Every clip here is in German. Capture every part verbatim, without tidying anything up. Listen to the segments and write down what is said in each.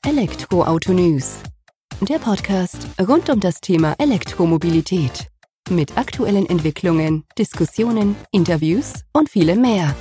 Elektroauto News, der Podcast rund um das Thema Elektromobilität. Mit aktuellen Entwicklungen, Diskussionen, Interviews und vielem mehr.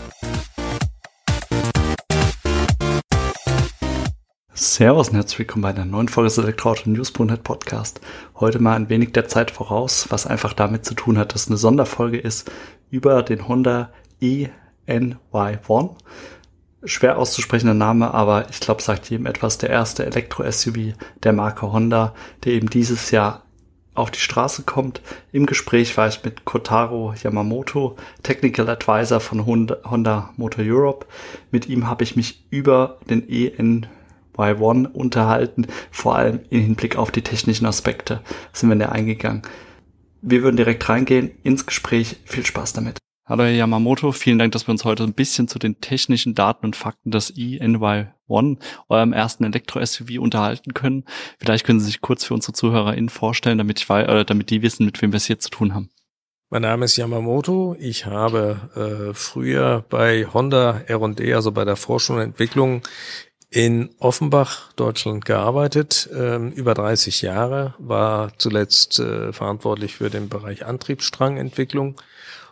Servus und herzlich willkommen bei einer neuen Folge des Elektroauto News punkt net Podcast. Heute mal ein wenig der Zeit voraus, was einfach damit zu tun hat, dass es eine Sonderfolge ist über den Honda E N Y eins. Schwer auszusprechender Name, aber ich glaube, sagt jedem etwas. Der erste Elektro-S U V der Marke Honda, der eben dieses Jahr auf die Straße kommt. Im Gespräch war ich mit Kotaro Yamamoto, Technical Advisor von Honda, Honda Motor Europe. Mit ihm habe ich mich über den E N Y eins unterhalten, vor allem im Hinblick auf die technischen Aspekte sind wir da eingegangen. Wir würden direkt reingehen ins Gespräch. Viel Spaß damit. Hallo Herr Yamamoto, vielen Dank, dass wir uns heute ein bisschen zu den technischen Daten und Fakten des E N Y eins, eurem ersten Elektro-S U V, unterhalten können. Vielleicht können Sie sich kurz für unsere ZuhörerInnen vorstellen, damit ich weiß, oder damit die wissen, mit wem wir es hier zu tun haben. Mein Name ist Yamamoto. Ich habe äh, früher bei Honda R und D, also bei der Forschung und Entwicklung, in Offenbach, Deutschland, gearbeitet, ähm, über dreißig Jahre, war zuletzt äh, verantwortlich für den Bereich Antriebsstrangentwicklung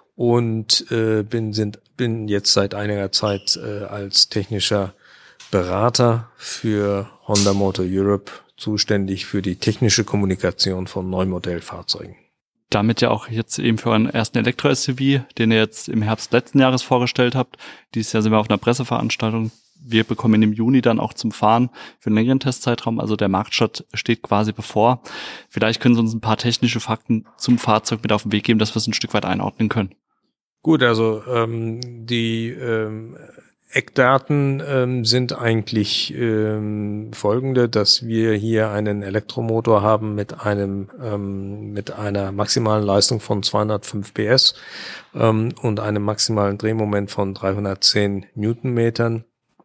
und äh, bin sind bin jetzt seit einiger Zeit äh, als technischer Berater für Honda Motor Europe zuständig für die technische Kommunikation von Neumodellfahrzeugen. Damit ja auch jetzt eben für einen ersten Elektro-S U V, den ihr jetzt im Herbst letzten Jahres vorgestellt habt. Dieses Jahr sind wir auf einer Presseveranstaltung. Wir bekommen im Juni dann auch zum Fahren für einen längeren Testzeitraum, also der Marktstart steht quasi bevor. Vielleicht können Sie uns ein paar technische Fakten zum Fahrzeug mit auf den Weg geben, dass wir es ein Stück weit einordnen können. Gut, also ähm, die ähm, Eckdaten ähm, sind eigentlich ähm, folgende, dass wir hier einen Elektromotor haben mit einem ähm, mit einer maximalen Leistung von zweihundertfünf P S ähm, und einem maximalen Drehmoment von dreihundertzehn Newtonmetern.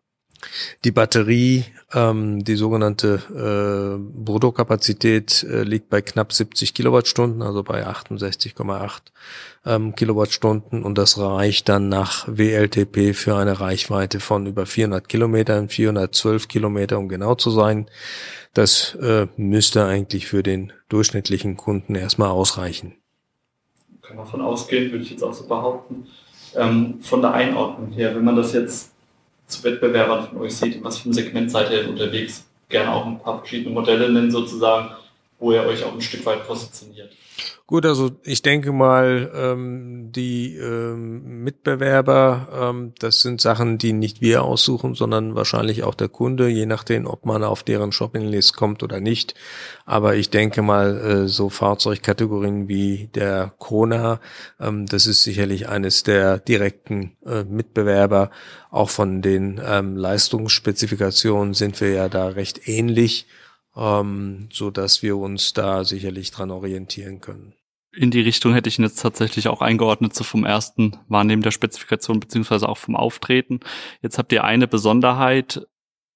Die Batterie, ähm, die sogenannte äh, Bruttokapazität äh, liegt bei knapp siebzig Kilowattstunden, also bei achtundsechzig Komma acht ähm, Kilowattstunden, und das reicht dann nach W L T P für eine Reichweite von über vierhundert Kilometern, vierhundertzwölf Kilometer, um genau zu sein. Das äh, müsste eigentlich für den durchschnittlichen Kunden erstmal ausreichen. Kann man davon ausgehen, würde ich jetzt auch so behaupten. Ähm, von der Einordnung her, wenn man das jetzt zu Wettbewerbern von euch seht, in was für einem Segment seid ihr unterwegs? Gerne auch ein paar verschiedene Modelle nennen sozusagen, wo ihr euch auch ein Stück weit positioniert. Gut, also ich denke mal, ähm, die ähm, Mitbewerber, ähm, das sind Sachen, die nicht wir aussuchen, sondern wahrscheinlich auch der Kunde, je nachdem, ob man auf deren Shoppinglist kommt oder nicht. Aber ich denke mal, äh, so Fahrzeugkategorien wie der Kona, ähm, das ist sicherlich eines der direkten äh, Mitbewerber. Auch von den ähm, Leistungsspezifikationen sind wir ja da recht ähnlich, ähm, so dass wir uns da sicherlich dran orientieren können. In die Richtung hätte ich ihn jetzt tatsächlich auch eingeordnet, so vom ersten Wahrnehmen der Spezifikation beziehungsweise auch vom Auftreten. Jetzt habt ihr eine Besonderheit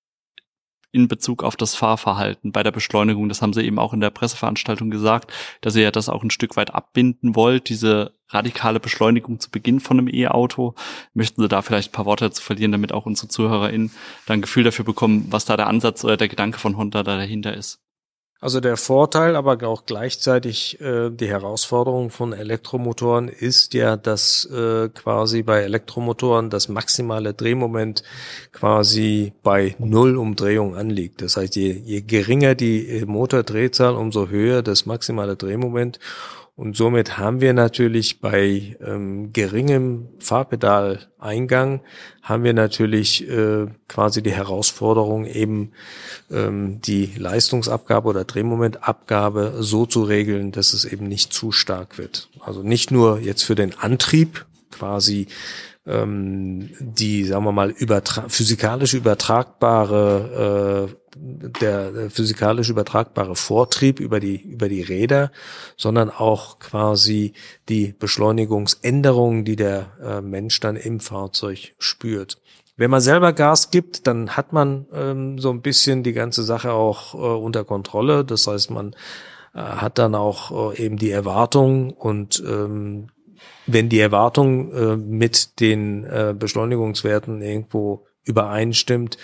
in Bezug auf das Fahrverhalten bei der Beschleunigung. Das haben Sie eben auch in der Presseveranstaltung gesagt, dass ihr ja das auch ein Stück weit abbinden wollt, diese radikale Beschleunigung zu Beginn von einem E-Auto. Möchten Sie da vielleicht ein paar Worte dazu verlieren, damit auch unsere ZuhörerInnen da ein Gefühl dafür bekommen, was da der Ansatz oder der Gedanke von Honda da dahinter ist? Also der Vorteil, aber auch gleichzeitig äh, die Herausforderung von Elektromotoren ist ja, dass äh, quasi bei Elektromotoren das maximale Drehmoment quasi bei Null Umdrehung anliegt. Das heißt, je, je geringer die Motordrehzahl, umso höher das maximale Drehmoment. Und somit haben wir natürlich bei ähm, geringem Fahrpedaleingang haben wir natürlich äh, quasi die Herausforderung, eben ähm, die Leistungsabgabe oder Drehmomentabgabe so zu regeln, dass es eben nicht zu stark wird. Also nicht nur jetzt für den Antrieb quasi ähm, die, sagen wir mal, übertra- physikalisch übertragbare äh, der physikalisch übertragbare Vortrieb über die über die Räder, sondern auch quasi die Beschleunigungsänderungen, die der äh, Mensch dann im Fahrzeug spürt. Wenn man selber Gas gibt, dann hat man ähm, so ein bisschen die ganze Sache auch äh, unter Kontrolle. Das heißt, man äh, hat dann auch äh, eben die Erwartung, und ähm, wenn die Erwartung äh, mit den äh, Beschleunigungswerten irgendwo übereinstimmt,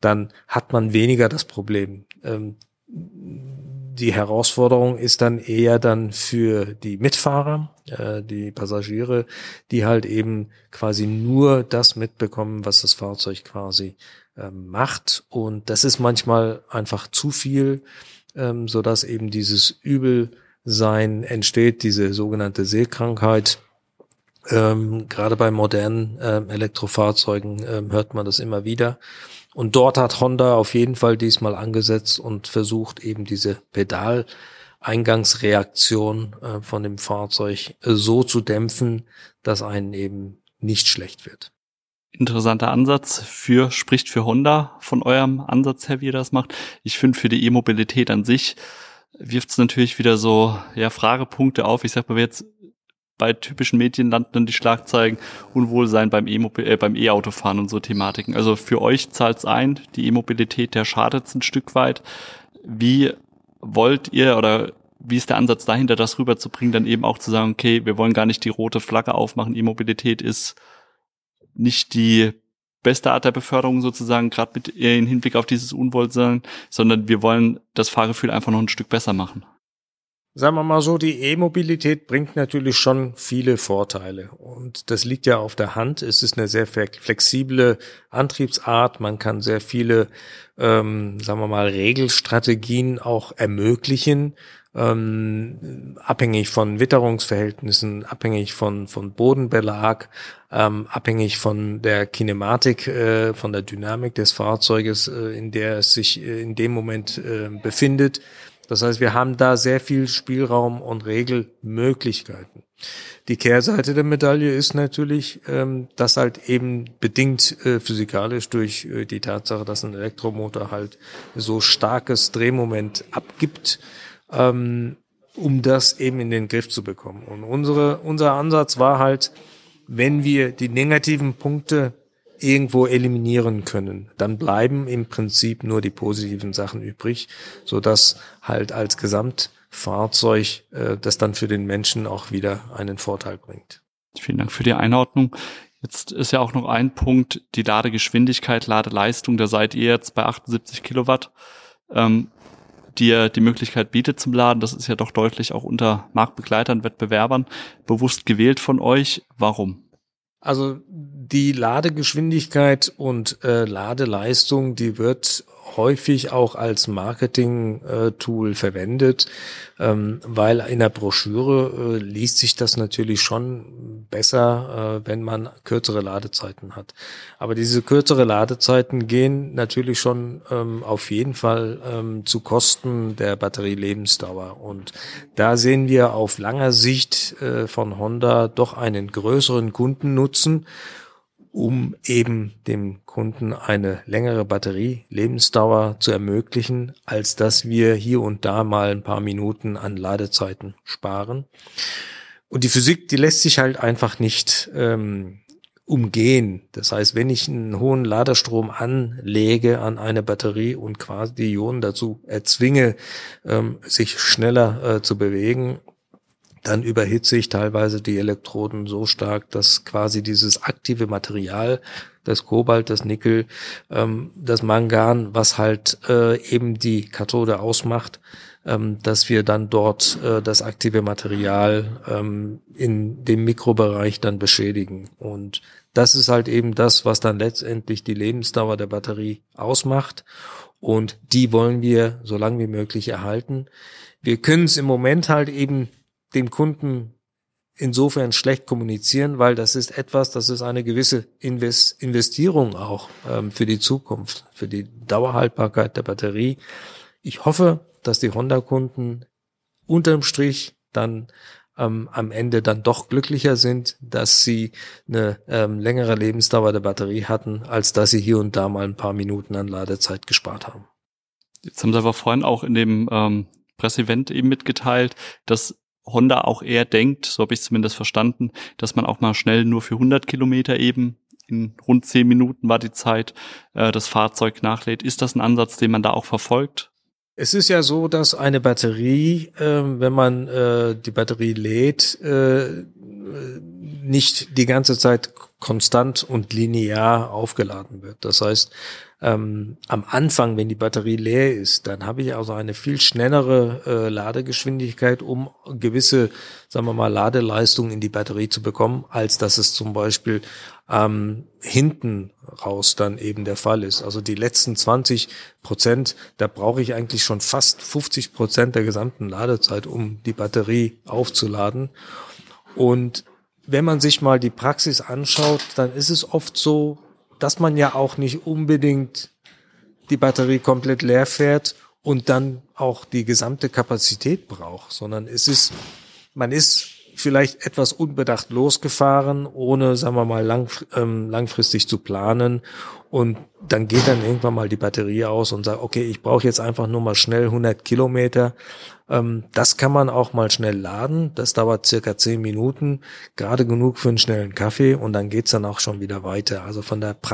dann hat man weniger das Problem. Ähm, die Herausforderung ist dann eher dann für die Mitfahrer, äh, die Passagiere, die halt eben quasi nur das mitbekommen, was das Fahrzeug quasi äh, macht. Und das ist manchmal einfach zu viel, ähm, so dass eben dieses Übelsein entsteht, diese sogenannte Sehkrankheit. Ähm, gerade bei modernen ähm, Elektrofahrzeugen ähm, hört man das immer wieder. Und dort hat Honda auf jeden Fall diesmal angesetzt und versucht eben diese Pedaleingangsreaktion äh, von dem Fahrzeug äh, so zu dämpfen, dass einen eben nicht schlecht wird. Interessanter Ansatz für, spricht für Honda von eurem Ansatz her, wie ihr das macht. Ich finde, für die E-Mobilität an sich wirft es natürlich wieder so, ja, Fragepunkte auf. Ich sag mal, jetzt bei typischen Medien landen dann die Schlagzeilen Unwohlsein beim E-Mobil- äh, beim E-Autofahren und so Thematiken. Also für euch zahlt's ein, die E-Mobilität, der schadet's ein Stück weit. Wie wollt ihr oder wie ist der Ansatz dahinter, das rüberzubringen, dann eben auch zu sagen, okay, wir wollen gar nicht die rote Flagge aufmachen, E-Mobilität ist nicht die beste Art der Beförderung sozusagen, gerade mit im Hinblick auf dieses Unwohlsein, sondern wir wollen das Fahrgefühl einfach noch ein Stück besser machen. Sagen wir mal so, die E-Mobilität bringt natürlich schon viele Vorteile und das liegt ja auf der Hand. Es ist eine sehr flexible Antriebsart. Man kann sehr viele, ähm, sagen wir mal, Regelstrategien auch ermöglichen, ähm, abhängig von Witterungsverhältnissen, abhängig von von Bodenbelag, ähm, abhängig von der Kinematik, äh, von der Dynamik des Fahrzeuges, äh, in der es sich äh, in dem Moment äh, befindet. Das heißt, wir haben da sehr viel Spielraum und Regelmöglichkeiten. Die Kehrseite der Medaille ist natürlich, ähm, dass halt eben bedingt äh, physikalisch durch äh, die Tatsache, dass ein Elektromotor halt so starkes Drehmoment abgibt, ähm, um das eben in den Griff zu bekommen. Und unsere, unser Ansatz war halt, wenn wir die negativen Punkte irgendwo eliminieren können, dann bleiben im Prinzip nur die positiven Sachen übrig, so dass halt als Gesamtfahrzeug äh, das dann für den Menschen auch wieder einen Vorteil bringt. Vielen Dank für die Einordnung. Jetzt ist ja auch noch ein Punkt, die Ladegeschwindigkeit, Ladeleistung, da seid ihr jetzt bei achtundsiebzig Kilowatt, ähm, die ihr die Möglichkeit bietet zum Laden. Das ist ja doch deutlich auch unter Marktbegleitern, Wettbewerbern bewusst gewählt von euch. Warum? Also die Ladegeschwindigkeit und äh, Ladeleistung, die wird häufig auch als Marketing-Tool äh, verwendet, ähm, weil in der Broschüre äh, liest sich das natürlich schon besser, äh, wenn man kürzere Ladezeiten hat. Aber diese kürzere Ladezeiten gehen natürlich schon ähm, auf jeden Fall ähm, zu Kosten der Batterielebensdauer. Und da sehen wir auf langer Sicht äh, von Honda doch einen größeren Kundennutzen, um eben dem Kunden eine längere Batterielebensdauer zu ermöglichen, als dass wir hier und da mal ein paar Minuten an Ladezeiten sparen. Und die Physik, die lässt sich halt einfach nicht ähm, umgehen. Das heißt, wenn ich einen hohen Ladestrom anlege an eine Batterie und quasi die Ionen dazu erzwinge, ähm, sich schneller äh, zu bewegen, dann überhitze ich teilweise die Elektroden so stark, dass quasi dieses aktive Material, das Kobalt, das Nickel, ähm, das Mangan, was halt äh, eben die Kathode ausmacht, ähm, dass wir dann dort äh, das aktive Material ähm, in dem Mikrobereich dann beschädigen. Und das ist halt eben das, was dann letztendlich die Lebensdauer der Batterie ausmacht. Und die wollen wir so lange wie möglich erhalten. Wir können es im Moment halt eben dem Kunden insofern schlecht kommunizieren, weil das ist etwas, das ist eine gewisse Invest- Investierung auch ähm, für die Zukunft, für die Dauerhaltbarkeit der Batterie. Ich hoffe, dass die Honda-Kunden unterm Strich dann ähm, am Ende dann doch glücklicher sind, dass sie eine ähm, längere Lebensdauer der Batterie hatten, als dass sie hier und da mal ein paar Minuten an Ladezeit gespart haben. Jetzt haben Sie aber vorhin auch in dem ähm, Presseevent eben mitgeteilt, dass Honda auch eher denkt, so habe ich zumindest verstanden, dass man auch mal schnell nur für hundert Kilometer eben, in rund zehn Minuten war die Zeit, äh, das Fahrzeug nachlädt. Ist das ein Ansatz, den man da auch verfolgt? Es ist ja so, dass eine Batterie, äh, wenn man äh, die Batterie lädt, äh, nicht die ganze Zeit konstant und linear aufgeladen wird. Das heißt, ähm, am Anfang, wenn die Batterie leer ist, dann habe ich also eine viel schnellere äh, Ladegeschwindigkeit, um gewisse, sagen wir mal, Ladeleistung in die Batterie zu bekommen, als dass es zum Beispiel ähm, hinten raus dann eben der Fall ist. Also die letzten zwanzig Prozent, da brauche ich eigentlich schon fast fünfzig Prozent der gesamten Ladezeit, um die Batterie aufzuladen. Und wenn man sich mal die Praxis anschaut, dann ist es oft so, dass man ja auch nicht unbedingt die Batterie komplett leer fährt und dann auch die gesamte Kapazität braucht, sondern es ist, man ist vielleicht etwas unbedacht losgefahren, ohne, sagen wir mal, lang, ähm, langfristig zu planen, und dann geht dann irgendwann mal die Batterie aus und sagt, okay, ich brauche jetzt einfach nur mal schnell hundert Kilometer. Ähm, das kann man auch mal schnell laden, das dauert circa zehn Minuten, gerade genug für einen schnellen Kaffee, und dann geht's dann auch schon wieder weiter. Also von der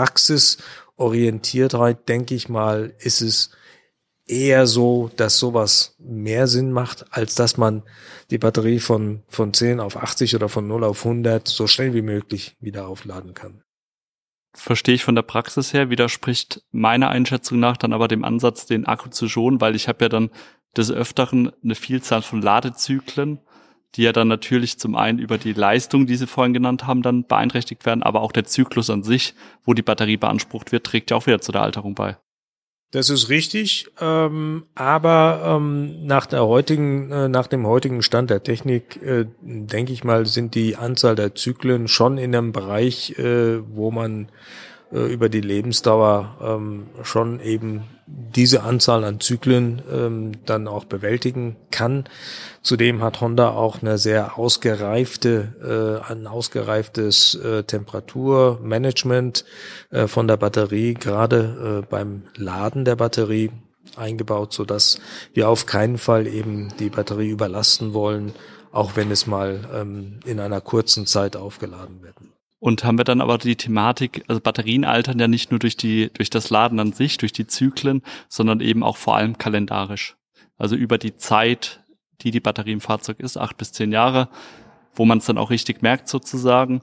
Praxisorientiertheit, denke ich mal, ist es eher so, dass sowas mehr Sinn macht, als dass man die Batterie von von zehn auf achtzig oder von null auf hundert so schnell wie möglich wieder aufladen kann. Verstehe ich von der Praxis her, widerspricht meiner Einschätzung nach dann aber dem Ansatz, den Akku zu schonen, weil ich habe ja dann des Öfteren eine Vielzahl von Ladezyklen, die ja dann natürlich zum einen über die Leistung, die Sie vorhin genannt haben, dann beeinträchtigt werden, aber auch der Zyklus an sich, wo die Batterie beansprucht wird, trägt ja auch wieder zu der Alterung bei. Das ist richtig, ähm, aber ähm, nach der heutigen, äh, nach dem heutigen Stand der Technik, äh, denke ich mal, sind die Anzahl der Zyklen schon in einem Bereich, äh, wo man äh, über die Lebensdauer ähm, schon eben diese Anzahl an Zyklen ähm, dann auch bewältigen kann. Zudem hat Honda auch eine sehr ausgereifte, äh, ein ausgereiftes äh, Temperaturmanagement äh, von der Batterie, gerade äh, beim Laden der Batterie eingebaut, so dass wir auf keinen Fall eben die Batterie überlasten wollen, auch wenn es mal ähm, in einer kurzen Zeit aufgeladen wird. Und haben wir dann aber die Thematik, also Batterien altern ja nicht nur durch die, durch das Laden an sich, durch die Zyklen, sondern eben auch vor allem kalendarisch. Also über die Zeit, die die Batterie im Fahrzeug ist, acht bis zehn Jahre, wo man es dann auch richtig merkt sozusagen,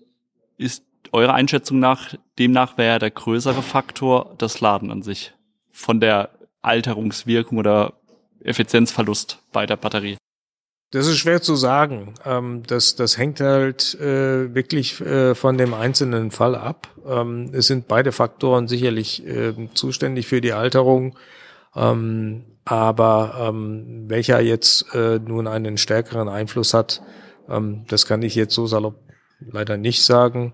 ist eurer Einschätzung nach, demnach wäre ja der größere Faktor das Laden an sich. Von der Alterungswirkung oder Effizienzverlust bei der Batterie. Das ist schwer zu sagen. Ähm, das, das hängt halt äh, wirklich äh, von dem einzelnen Fall ab. Ähm, es sind beide Faktoren sicherlich äh, zuständig für die Alterung, ähm, aber ähm, welcher jetzt äh, nun einen stärkeren Einfluss hat, ähm, das kann ich jetzt so salopp leider nicht sagen.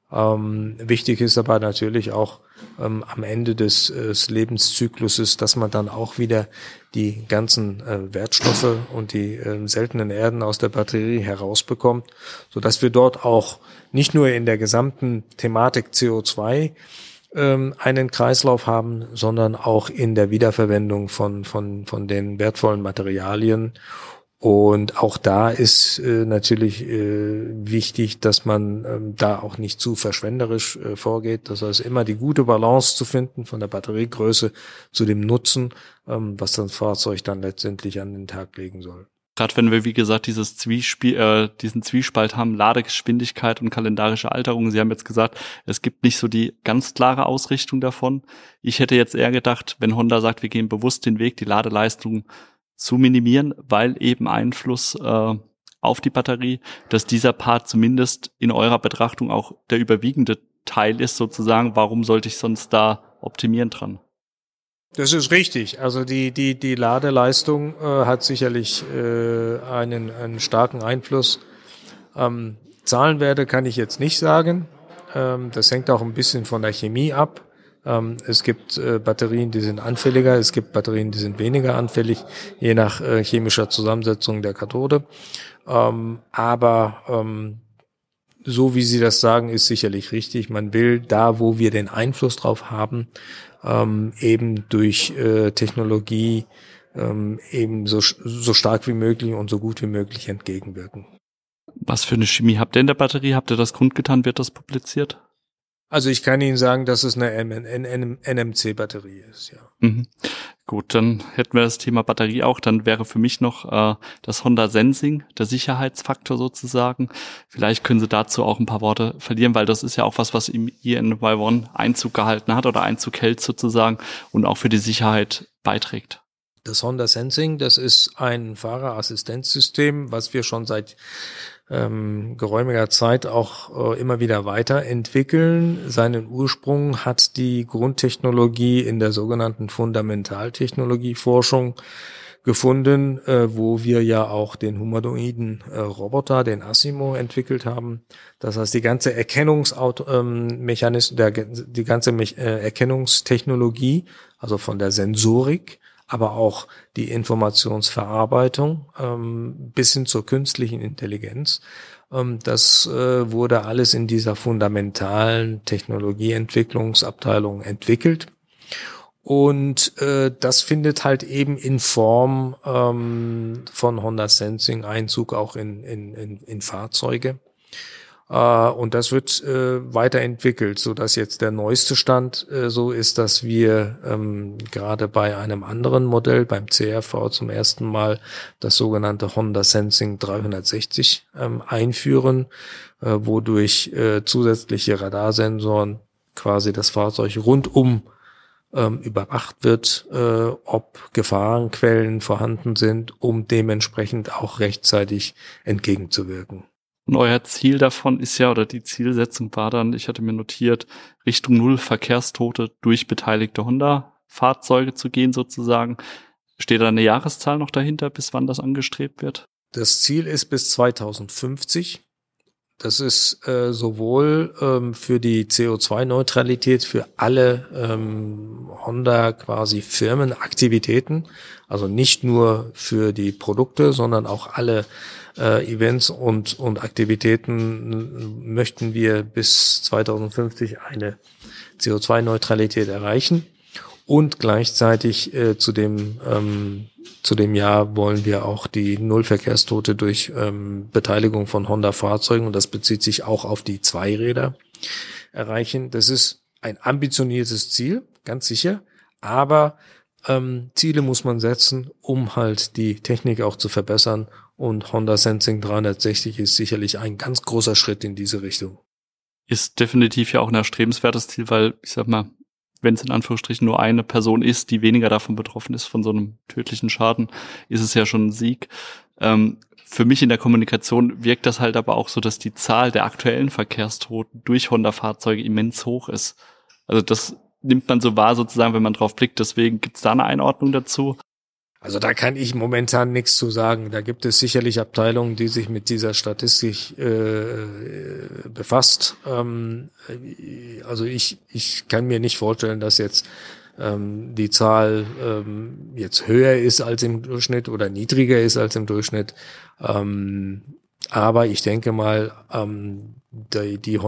Ähm, wichtig ist aber natürlich auch ähm, am Ende des, äh, des Lebenszykluses, dass man dann auch wieder die ganzen äh, Wertstoffe und die äh, seltenen Erden aus der Batterie herausbekommt, so dass wir dort auch nicht nur in der gesamten Thematik C O zwei ähm, einen Kreislauf haben, sondern auch in der Wiederverwendung von von von den wertvollen Materialien. Und auch da ist äh, natürlich äh, wichtig, dass man ähm, da auch nicht zu verschwenderisch äh, vorgeht. Das heißt, immer die gute Balance zu finden von der Batteriegröße zu dem Nutzen, ähm, was das Fahrzeug dann letztendlich an den Tag legen soll. Gerade wenn wir, wie gesagt, dieses Zwiespiel, äh, diesen Zwiespalt haben, Ladegeschwindigkeit und kalendarische Alterung. Sie haben jetzt gesagt, es gibt nicht so die ganz klare Ausrichtung davon. Ich hätte jetzt eher gedacht, wenn Honda sagt, wir gehen bewusst den Weg, die Ladeleistung zu minimieren, weil eben Einfluss äh, auf die Batterie, dass dieser Part zumindest in eurer Betrachtung auch der überwiegende Teil ist sozusagen. Warum sollte ich sonst da optimieren dran? Das ist richtig. Also die die die Ladeleistung äh, hat sicherlich äh, einen einen starken Einfluss. Ähm, Zahlenwerte kann ich jetzt nicht sagen. Ähm, das hängt auch ein bisschen von der Chemie ab. Ähm, es gibt äh, Batterien, die sind anfälliger, es gibt Batterien, die sind weniger anfällig, je nach äh, chemischer Zusammensetzung der Kathode. Ähm, aber ähm, so wie Sie das sagen, ist sicherlich richtig. Man will da, wo wir den Einfluss drauf haben, ähm, eben durch äh, Technologie ähm, eben so, so stark wie möglich und so gut wie möglich entgegenwirken. Was für eine Chemie habt ihr in der Batterie? Habt ihr das kundgetan? Wird das publiziert? Also ich kann Ihnen sagen, dass es eine N M C-Batterie ist, ja. Mhm. Gut, dann hätten wir das Thema Batterie auch. Dann wäre für mich noch äh, das Honda Sensing, der Sicherheitsfaktor sozusagen. Vielleicht können Sie dazu auch ein paar Worte verlieren, weil das ist ja auch was, was im E N Y eins Einzug gehalten hat oder Einzug hält sozusagen und auch für die Sicherheit beiträgt. Das Honda Sensing, das ist ein Fahrerassistenzsystem, was wir schon seit ähm, geräumiger Zeit auch äh, immer wieder weiterentwickeln. Seinen Ursprung hat die Grundtechnologie in der sogenannten Fundamentaltechnologieforschung gefunden, äh, wo wir ja auch den humanoiden äh, Roboter, den Asimo, entwickelt haben. Das heißt, die ganze Erkennungsmechanismus, ähm, der, die ganze Me- äh, Erkennungstechnologie, also von der Sensorik, aber auch die Informationsverarbeitung ähm, bis hin zur künstlichen Intelligenz. Ähm, das äh, wurde alles in dieser fundamentalen Technologieentwicklungsabteilung entwickelt. Und äh, das findet halt eben in Form ähm, von Honda Sensing Einzug auch in, in, in, in Fahrzeuge. Uh, und das wird äh, weiterentwickelt, so dass jetzt der neueste Stand äh, so ist, dass wir ähm, gerade bei einem anderen Modell, beim C R V zum ersten Mal das sogenannte Honda Sensing dreihundertsechzig ähm, einführen, äh, wodurch äh, zusätzliche Radarsensoren quasi das Fahrzeug rundum ähm, überwacht wird, äh, ob Gefahrenquellen vorhanden sind, um dementsprechend auch rechtzeitig entgegenzuwirken. Und euer Ziel davon ist ja, oder die Zielsetzung war dann, ich hatte mir notiert, Richtung Null Verkehrstote durch beteiligte Honda-Fahrzeuge zu gehen sozusagen. Steht da eine Jahreszahl noch dahinter, bis wann das angestrebt wird? Das Ziel ist bis zweitausendfünfzig. Das ist äh, sowohl ähm, für die C O zwei Neutralität für alle ähm, Honda quasi Firmenaktivitäten, also nicht nur für die Produkte, sondern auch alle äh, Events und und Aktivitäten möchten wir bis zweitausendfünfzig eine C O zwei Neutralität erreichen. Und gleichzeitig äh, zu dem ähm, zu dem Jahr wollen wir auch die Nullverkehrstote durch ähm, Beteiligung von Honda-Fahrzeugen, und das bezieht sich auch auf die Zweiräder, erreichen. Das ist ein ambitioniertes Ziel, ganz sicher, aber ähm, Ziele muss man setzen, um halt die Technik auch zu verbessern, und Honda Sensing dreihundertsechzig ist sicherlich ein ganz großer Schritt in diese Richtung. Ist definitiv ja auch ein erstrebenswertes Ziel, weil, ich sag mal, wenn es in Anführungsstrichen nur eine Person ist, die weniger davon betroffen ist, von so einem tödlichen Schaden, ist es ja schon ein Sieg. Ähm, für mich in der Kommunikation wirkt das halt aber auch so, dass die Zahl der aktuellen Verkehrstoten durch Honda-Fahrzeuge immens hoch ist. Also das nimmt man so wahr sozusagen, wenn man drauf blickt. Deswegen gibt es da eine Einordnung dazu. Also da kann ich momentan nichts zu sagen. Da gibt es sicherlich Abteilungen, die sich mit dieser Statistik äh, befasst. Ähm, also ich ich kann mir nicht vorstellen, dass jetzt ähm, die Zahl ähm, jetzt höher ist als im Durchschnitt oder niedriger ist als im Durchschnitt. Ähm, aber ich denke mal, ähm, die, die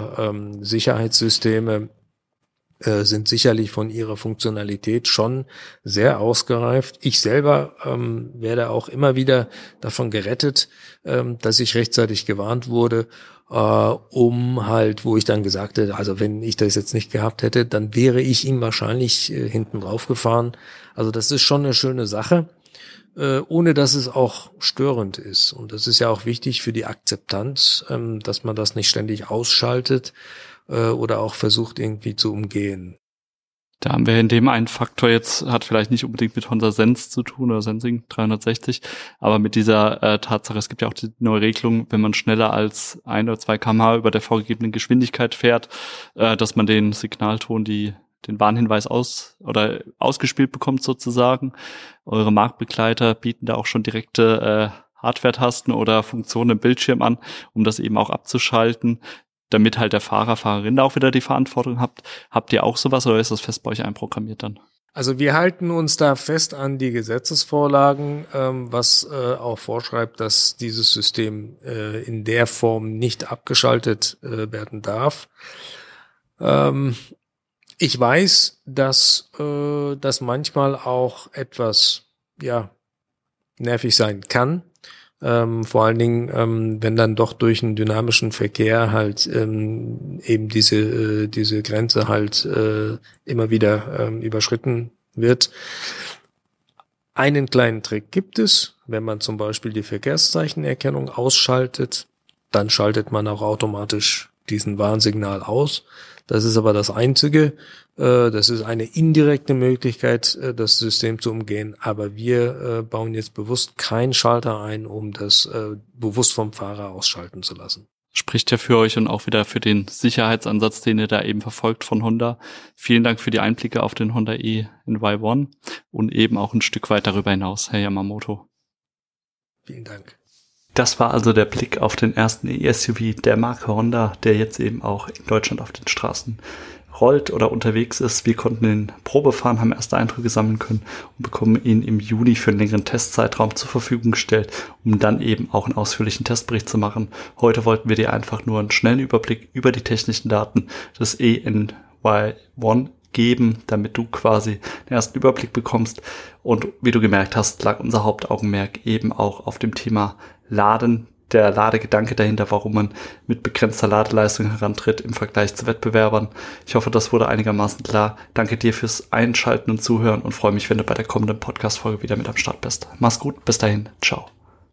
Honda-Sicherheitssysteme äh, sind sicherlich von ihrer Funktionalität schon sehr ausgereift. Ich selber ähm, werde auch immer wieder davon gerettet, ähm, dass ich rechtzeitig gewarnt wurde, äh, um halt, wo ich dann gesagt hätte, also wenn ich das jetzt nicht gehabt hätte, dann wäre ich ihm wahrscheinlich äh, hinten drauf gefahren. Also das ist schon eine schöne Sache, äh, ohne dass es auch störend ist. Und das ist ja auch wichtig für die Akzeptanz, ähm, dass man das nicht ständig ausschaltet oder auch versucht irgendwie zu umgehen. Da haben wir in dem einen Faktor jetzt, hat vielleicht nicht unbedingt mit Honda Sens zu tun oder Sensing dreihundertsechzig, aber mit dieser äh, Tatsache, es gibt ja auch die neue Regelung, wenn man schneller als ein oder zwei Kilometer pro Stunde über der vorgegebenen Geschwindigkeit fährt, äh, dass man den Signalton, die den Warnhinweis aus oder ausgespielt bekommt sozusagen. Eure Marktbegleiter bieten da auch schon direkte äh, Hardware-Tasten oder Funktionen im Bildschirm an, um das eben auch abzuschalten, damit halt der Fahrer, Fahrerin da auch wieder die Verantwortung habt. Habt ihr auch sowas oder ist das fest bei euch einprogrammiert dann? Also wir halten uns da fest an die Gesetzesvorlagen, ähm, was äh, auch vorschreibt, dass dieses System äh, in der Form nicht abgeschaltet äh, werden darf. Ähm, ich weiß, dass äh, das manchmal auch etwas ja nervig sein kann, Ähm, vor allen Dingen, ähm, wenn dann doch durch einen dynamischen Verkehr halt ähm, eben diese äh, diese Grenze halt äh, immer wieder ähm, überschritten wird. Einen kleinen Trick gibt es, wenn man zum Beispiel die Verkehrszeichenerkennung ausschaltet, dann schaltet man auch automatisch diesen Warnsignal aus. Das ist aber das Einzige. Das ist eine indirekte Möglichkeit, das System zu umgehen. Aber wir bauen jetzt bewusst keinen Schalter ein, um das bewusst vom Fahrer ausschalten zu lassen. Spricht ja für euch und auch wieder für den Sicherheitsansatz, den ihr da eben verfolgt von Honda. Vielen Dank für die Einblicke auf den Honda E in Y eins und eben auch ein Stück weit darüber hinaus, Herr Yamamoto. Vielen Dank. Das war also der Blick auf den ersten E-S U V der Marke Honda, der jetzt eben auch in Deutschland auf den Straßen rollt oder unterwegs ist. Wir konnten den Probe fahren, haben erste Eindrücke sammeln können und bekommen ihn im Juni für einen längeren Testzeitraum zur Verfügung gestellt, um dann eben auch einen ausführlichen Testbericht zu machen. Heute wollten wir dir einfach nur einen schnellen Überblick über die technischen Daten des E N Y eins geben, damit du quasi den ersten Überblick bekommst. Und wie du gemerkt hast, lag unser Hauptaugenmerk eben auch auf dem Thema Laden, der Ladegedanke dahinter, warum man mit begrenzter Ladeleistung herantritt im Vergleich zu Wettbewerbern. Ich hoffe, das wurde einigermaßen klar. Danke dir fürs Einschalten und Zuhören und freue mich, wenn du bei der kommenden Podcast-Folge wieder mit am Start bist. Mach's gut, bis dahin, ciao.